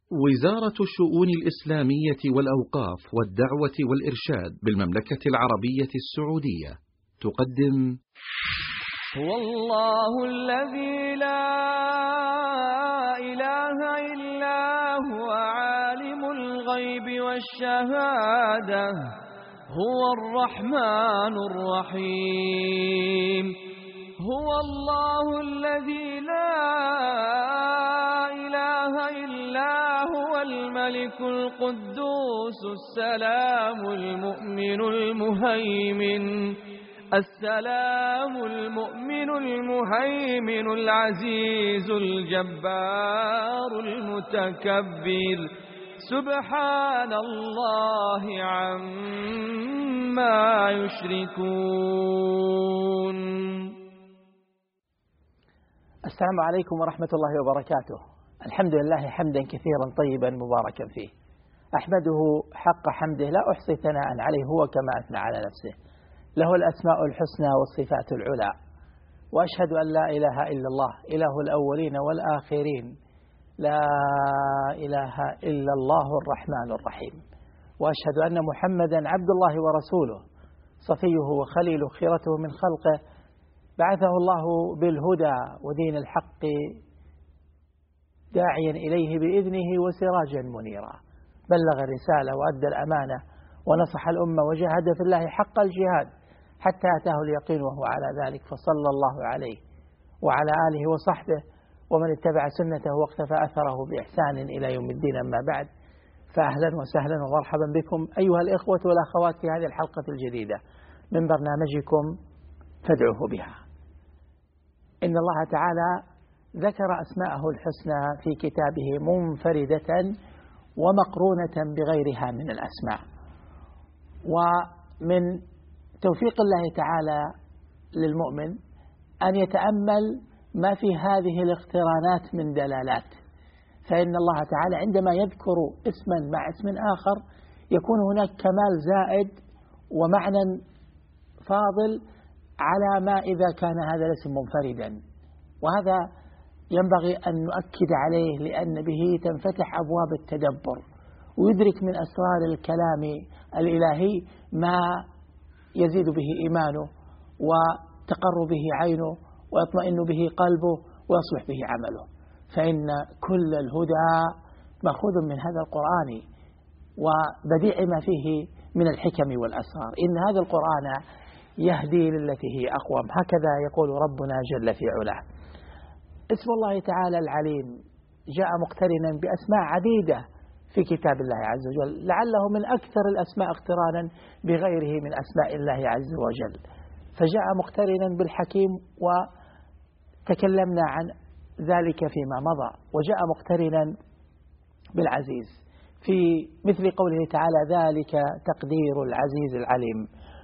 وزارة الشؤون الإسلامية والأوقاف والدعوة والإرشاد بالمملكة العربية السعودية تقدم هو الله الذي لا إله إلا هو عالم الغيب والشهادة هو الرحمن الرحيم هو الله الذي لا إله إلا هو الملك القدوس السلام المؤمن المهيمن العزيز الجبار المتكبر سبحان الله عما يشركون. السلام عليكم ورحمة الله وبركاته. الحمد لله حمدا كثيرا طيبا مباركا فيه، أحمده حق حمده لا أحصي ثناء عليه هو كما أثنى على نفسه، له الأسماء الحسنى والصفات العلى، وأشهد أن لا إله إلا الله إله الأولين والآخرين، لا إله إلا الله الرحمن الرحيم، وأشهد أن محمدا عبد الله ورسوله صفيه وخليله خيرته من خلقه، بعثه الله بالهدى ودين الحق داعيا إليه بإذنه وسراجا منيرا، بلغ الرسالة وأدى الأمانة ونصح الأمة وجاهد في الله حق الجهاد حتى أتاه اليقين وهو على ذلك، فصلى الله عليه وعلى آله وصحبه ومن اتبع سنته واقتفى أثره بإحسان إلى يوم الدين. أما بعد، فأهلا وسهلا ومرحبا بكم أيها الإخوة والأخوات في هذه الحلقة الجديدة من برنامجكم فادعوه بها. إن الله تعالى ذكر أسماءه الحسنى في كتابه منفردة ومقرونة بغيرها من الأسماء، ومن توفيق الله تعالى للمؤمن أن يتأمل ما في هذه الاقترانات من دلالات، فإن الله تعالى عندما يذكر اسما مع اسم آخر يكون هناك كمال زائد ومعنى فاضل على ما إذا كان هذا الاسم منفردا، وهذا ينبغي أن نؤكد عليه لأن به تنفتح أبواب التدبر ويدرك من أسرار الكلام الإلهي ما يزيد به إيمانه وتقر به عينه ويطمئن به قلبه ويصلح به عمله، فإن كل الهدى مأخوذ من هذا القرآن وبديع ما فيه من الحكم والأسرار. إن هذا القرآن يهدي للتي هي أقوم، هكذا يقول ربنا جل في علاه. اسم الله تعالى العليم جاء مقترنا بأسماء عديدة في كتاب الله عز وجل، لعله من أكثر الأسماء اقترانا بغيره من أسماء الله عز وجل، فجاء مقترنا بالحكيم وتكلمنا عن ذلك فيما مضى، وجاء مقترنا بالعزيز في مثل قوله تعالى ذلك تقدير العزيز العليم.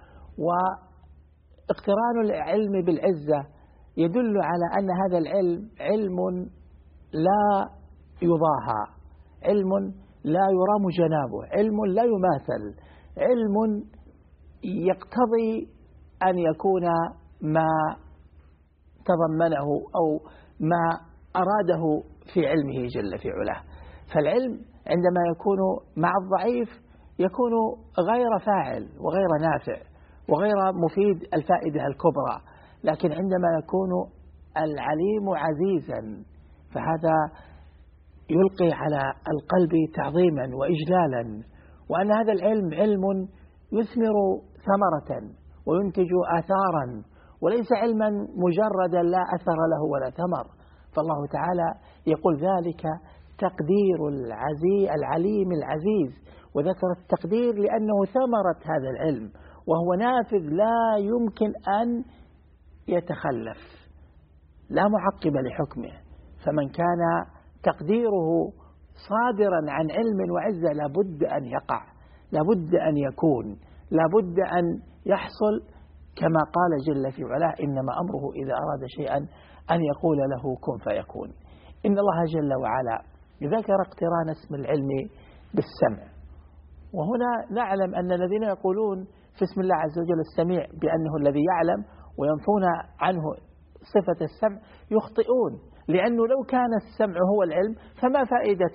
واقتران العلم بالعزة يدل على أن هذا العلم علم لا يضاهى، علم لا يرام جنابه، علم لا يماثل، علم يقتضي أن يكون ما تضمنه أو ما أراده في علمه جل في علاه. فالعلم عندما يكون مع الضعيف يكون غير فاعل وغير نافع وغير مفيد الفائدة الكبرى، لكن عندما يكون العليم عزيزا فهذا يلقي على القلب تعظيما وإجلالا، وأن هذا العلم علم يثمر ثمرة وينتج آثارا وليس علما مجردا لا أثر له ولا ثمر. فالله تعالى يقول ذلك تقدير العليم العزيز، وذكر التقدير لأنه ثمرة هذا العلم وهو نافذ لا يمكن أن يتخلف، لا معقب لحكمه، فمن كان تقديره صادرا عن علم وعزة لابد أن يقع، لابد أن يكون، لابد أن يحصل، كما قال جل في علاه إنما أمره إذا أراد شيئا أن يقول له كن فيكون. إن الله جل وعلا ذكر اقتران اسم العلم بالسمع، وهنا نعلم أن الذين يقولون في اسم الله عز وجل السميع بأنه الذي يعلم وينفون عنه صفة السمع يخطئون، لأنه لو كان السمع هو العلم فما فائدة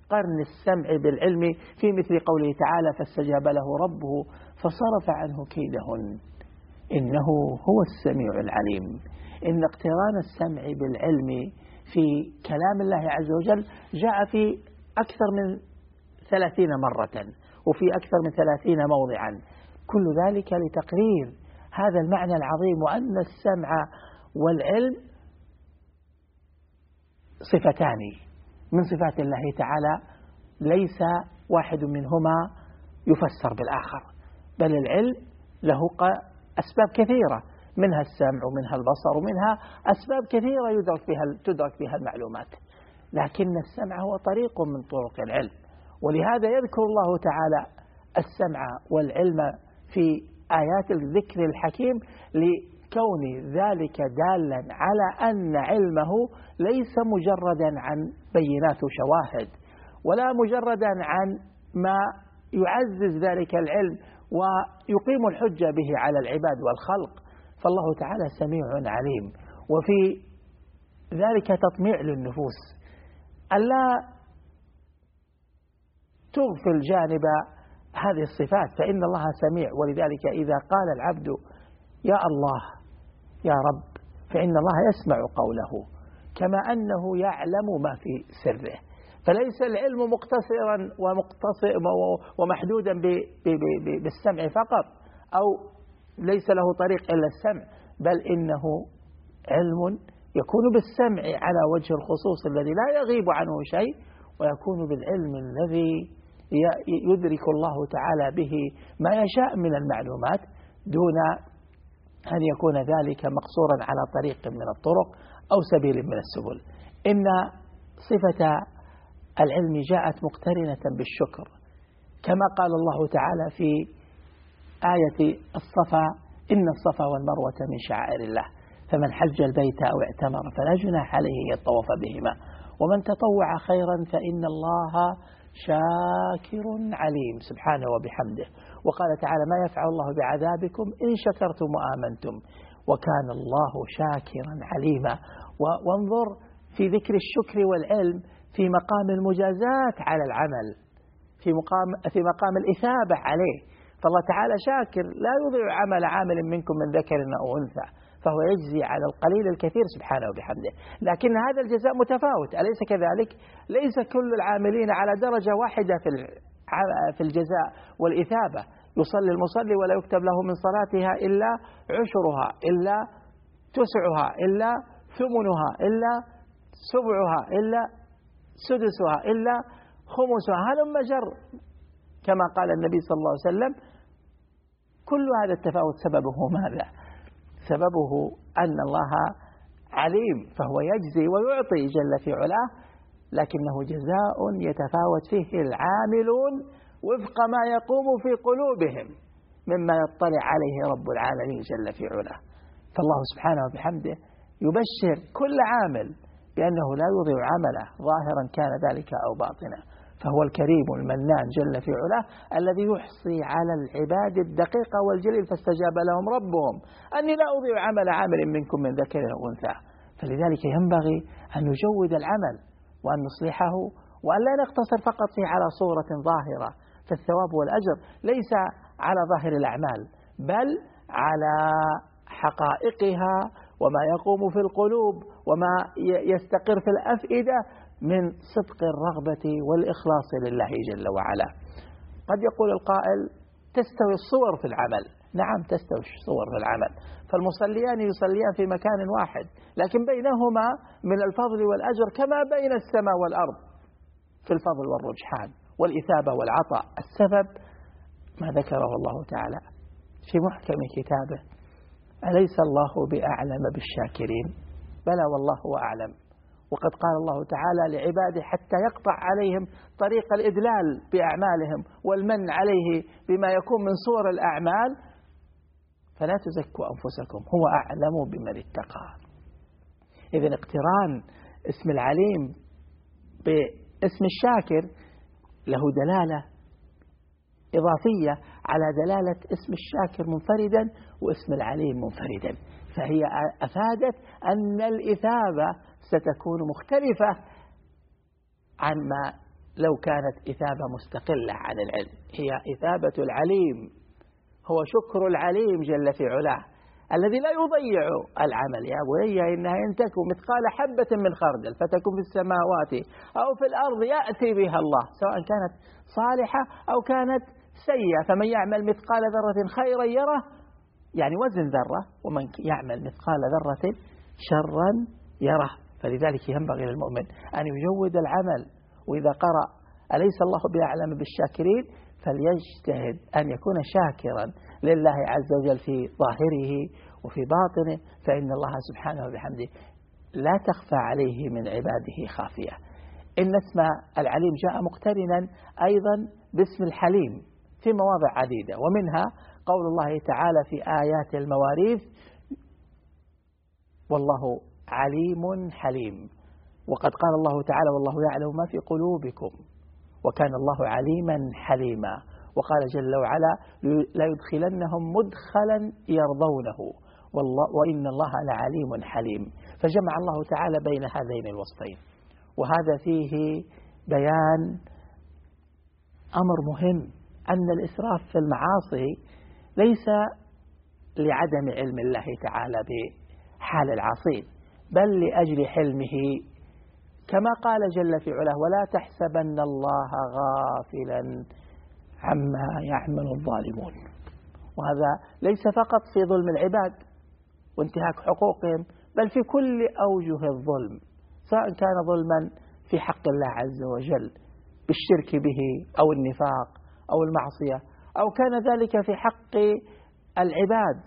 قرن السمع بالعلم في مثل قوله تعالى فاستجاب له ربه فصرف عنه كيدهن إنه هو السميع العليم. إن اقتران السمع بالعلم في كلام الله عز وجل جاء في أكثر من 30 مرة وفي أكثر من 30 موضعا، كل ذلك لتقرير هذا المعنى العظيم، وأن السمع والعلم صفتان من صفات الله تعالى ليس واحد منهما يفسر بالآخر، بل العلم له أسباب كثيرة، منها السمع ومنها البصر ومنها أسباب كثيرة تدرك بها المعلومات، لكن السمع هو طريق من طرق العلم. ولهذا يذكر الله تعالى السمع والعلم في آيات الذكر الحكيم لكون ذلك دالا على أن علمه ليس مجردا عن بينات وشواهد، ولا مجردا عن ما يعزز ذلك العلم ويقيم الحجة به على العباد والخلق، فالله تعالى سميع عليم. وفي ذلك تطميع للنفوس ألا تغفل جانب هذه الصفات، فإن الله سميع، ولذلك إذا قال العبد يا الله يا رب فإن الله يسمع قوله كما أنه يعلم ما في سره، فليس العلم مقتصرا ومحدودا بالسمع فقط، أو ليس له طريق إلا السمع، بل إنه علم يكون بالسمع على وجه الخصوص الذي لا يغيب عنه شيء، ويكون بالعلم الذي يدرك الله تعالى به ما يشاء من المعلومات دون أن يكون ذلك مقصورا على طريق من الطرق أو سبيل من السبل. إن صفة العلم جاءت مقترنة بالشكر، كما قال الله تعالى في آية الصفا إن الصفا والمروة من شعائر الله فمن حج البيت أو اعتمر فلا جناح عليه يطوف بهما ومن تطوع خيرا فإن الله شاكر عليم سبحانه وبحمده. وقال تعالى ما يفعل الله بعذابكم إن شكرتم وآمنتم وكان الله شاكرا عليما. وانظر في ذكر الشكر والعلم في مقام المجازات على العمل، في مقام الإثابة عليه، فالله تعالى شاكر لا يضيع عمل عامل منكم من ذكر أو أنثى، فهو يجزي على القليل الكثير سبحانه وبحمده. لكن هذا الجزاء متفاوت، أليس كذلك؟ ليس كل العاملين على درجة واحدة في الجزاء والإثابة. يصلي المصلي ولا يكتب له من صلاتها إلا عشرها إلا تسعها إلا ثمنها إلا سبعها إلا سدسها إلا خمسها، هلم جر كما قال النبي صلى الله عليه وسلم. كل هذا التفاوت سببه ماذا؟ سببه أن الله عليم فهو يجزي ويعطي جل في علاه، لكنه جزاء يتفاوت فيه العاملون وفق ما يقوم في قلوبهم مما يطلع عليه رب العالمين جل في علاه. فالله سبحانه وبحمده يبشر كل عامل بأنه لا يضيع عمله ظاهرا كان ذلك أو باطنا، فهو الكريم المنان جل في علاه الذي يحصي على العباد الدقيقة والجليل فاستجاب لهم ربهم أني لا أضيع عمل عامل منكم من ذكر أو أنثى. فلذلك ينبغي أن نجود العمل وأن نصلحه وأن لا نقتصر فقط فيه على صورة ظاهرة، فالثواب والأجر ليس على ظاهر الأعمال بل على حقائقها وما يقوم في القلوب وما يستقر في الأفئدة من صدق الرغبة والإخلاص لله جل وعلا. قد يقول القائل تستوي الصور في العمل، نعم تستوي الصور في العمل، فالمصليان يصليان في مكان واحد لكن بينهما من الفضل والأجر كما بين السماء والأرض في الفضل والرجحان والإثابة والعطاء. السبب ما ذكره الله تعالى في محكم كتابه أليس الله بأعلم بالشاكرين؟ بلى والله هو أعلم. وقد قال الله تعالى لعباده حتى يقطع عليهم طريق الإدلال بأعمالهم والمن عليه بما يكون من صور الأعمال فلا تزكوا أنفسكم هو أعلم بمن اتقى. إذن اقتران اسم العليم باسم الشاكر له دلالة إضافية على دلالة اسم الشاكر منفردا واسم العليم منفردا، فهي أفادت أن الإثابة ستكون مختلفة عما لو كانت إثابة مستقلة عن العلم، هي إثابة العليم، هو شكر العليم جل في علاه الذي لا يضيع العمل. يا بني إنها إن تكن مثقال حبة من خردل فتكن في السماوات أو في الأرض يأتي بها الله، سواء كانت صالحة أو كانت سيئة. فمن يعمل مثقال ذرة خيرا يره، يعني وزن ذرة، ومن يعمل مثقال ذرة شرا يره. فلذلك ينبغي للمؤمن أن يجود العمل، وإذا قرأ أليس الله بأعلم بالشاكرين فليجتهد أن يكون شاكرا لله عز وجل في ظاهره وفي باطنه، فإن الله سبحانه وبحمده لا تخفى عليه من عباده خافية. إن اسم العليم جاء مقترنا أيضا باسم الحليم في مواضع عديدة، ومنها قول الله تعالى في آيات المواريث: والله عليم حليم. وقد قال الله تعالى: والله يعلم ما في قلوبكم وكان الله عليما حليما. وقال جل وعلا: لا يدخلنهم مدخلا يرضونه وإن الله لعليم حليم. فجمع الله تعالى بين هذين الوصفين، وهذا فيه بيان أمر مهم، أن الإسراف في المعاصي ليس لعدم علم الله تعالى بحال العاصين، بل لأجل حلمه، كما قال جل في علاه: ولا تحسبن الله غافلا عما يعمل الظالمون. وهذا ليس فقط في ظلم العباد وانتهاك حقوقهم، بل في كل أوجه الظلم، سواء كان ظلما في حق الله عز وجل بالشرك به أو النفاق أو المعصية، أو كان ذلك في حق العباد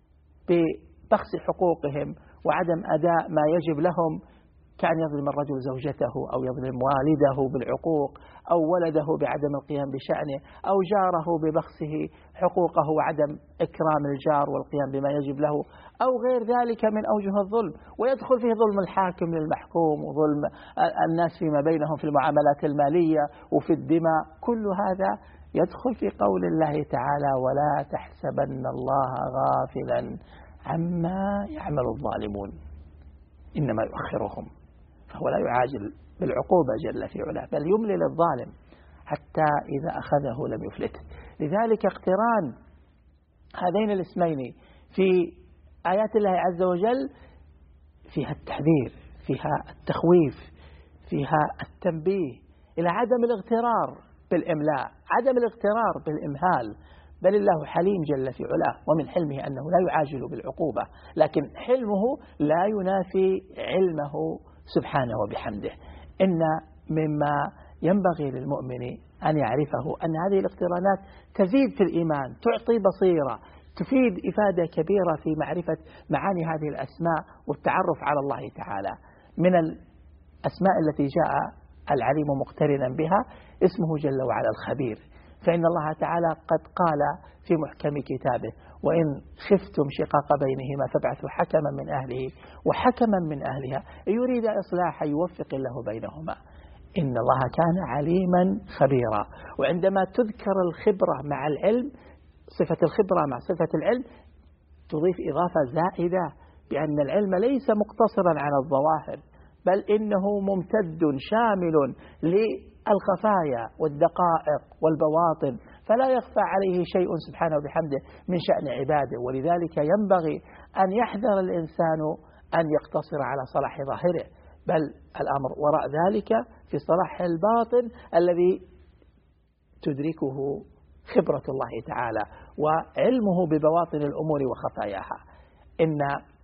ببخس حقوقهم وعدم أداء ما يجب لهم، كأن يظلم الرجل زوجته أو يظلم والده بالعقوق أو ولده بعدم القيام بشأنه أو جاره ببخسه حقوقه وعدم إكرام الجار والقيام بما يجب له، أو غير ذلك من أوجه الظلم. ويدخل فيه ظلم الحاكم للمحكوم وظلم الناس فيما بينهم في المعاملات المالية وفي الدماء. كل هذا يدخل في قول الله تعالى: ولا تحسبن الله غافلا عما يعمل الظالمون إنما يؤخرهم. فهو لا يعاجل بالعقوبة جل في علاه، بل يملي للظالم حتى إذا أخذه لم يفلته. لذلك اقتران هذين الاسمين في آيات الله عز وجل فيها التحذير، فيها التخويف، فيها التنبيه إلى عدم الاغترار بالإملاء، عدم الاغترار بالإمهال. بل الله حليم جل في علاه، ومن حلمه أنه لا يعاجل بالعقوبة، لكن حلمه لا ينافي علمه سبحانه وبحمده. إن مما ينبغي للمؤمن أن يعرفه أن هذه الاقترانات تزيد في الإيمان، تعطي بصيرة، تفيد إفادة كبيرة في معرفة معاني هذه الأسماء والتعرف على الله تعالى. من الأسماء التي جاء العليم مقترنا بها اسمه جل وعلا الخبير، فإن الله تعالى قد قال في محكم كتابه: وإن خفتم شقاق بينهما فابعثوا حكما من أهله وحكما من أهلها يريد إصلاحا يوفق الله بينهما إن الله كان عليما خبيرا. وعندما تذكر الخبرة مع العلم، صفة الخبرة مع صفة العلم، تضيف إضافة زائدة بأن العلم ليس مقتصرا على الظواهر، بل إنه ممتد شامل للخفايا والدقائق والبواطن، فلا يخفى عليه شيء سبحانه وبحمده من شأن عباده. ولذلك ينبغي أن يحذر الإنسان أن يقتصر على صلاح ظاهره، بل الأمر وراء ذلك في صلاح الباطن الذي تدركه خبرة الله تعالى وعلمه ببواطن الأمور وخفاياها. إن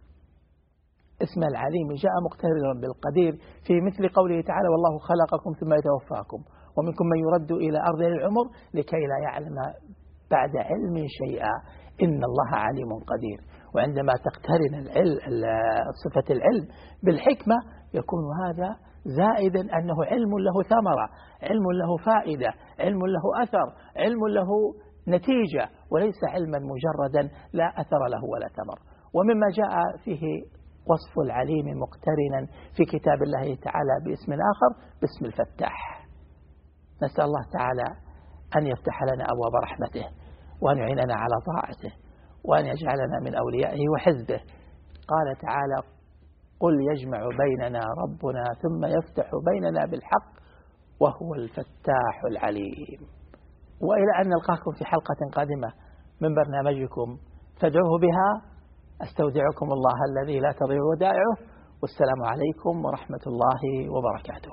اسم العليم جاء مقترنا بالقدير في مثل قوله تعالى: والله خلقكم ثم يتوفاكم ومنكم من يرد إلى أرض العمر لكي لا يعلم بعد علم شيئا إن الله عليم قدير. وعندما تقترن صفة العلم بالحكمة يكون هذا زائدا أنه علم له ثمرة، علم له فائدة، علم له أثر، علم له نتيجة، وليس علما مجردا لا أثر له ولا ثمر. ومما جاء فيه وصف العليم مقترنا في كتاب الله تعالى باسم آخر باسم الفتاح. نسأل الله تعالى أن يفتح لنا أبواب رحمته وأن يعيننا على طاعته وأن يجعلنا من أوليائه وحزبه. قال تعالى: قل يجمع بيننا ربنا ثم يفتح بيننا بالحق وهو الفتاح العليم. وإلى أن نلقاكم في حلقة قادمة من برنامجكم فادعوه بها، أستودعكم الله الذي لا تضيع ودائعه، والسلام عليكم ورحمة الله وبركاته.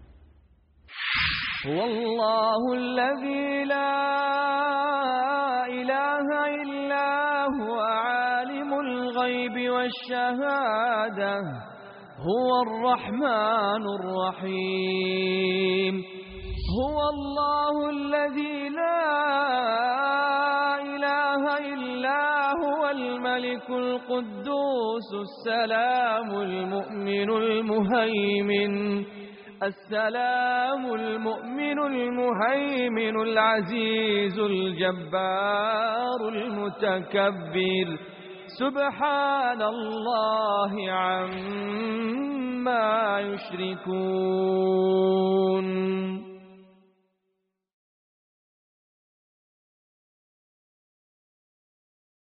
هو الله الذي لا إله إلا هو عالم الغيب والشهادة، هو الرحمن الرحيم. هو الله الذي لا إله إلا هو الملك القدوس السلام المؤمن المهيمن العزيز الجبار المتكبر، سبحان الله عما يشركون.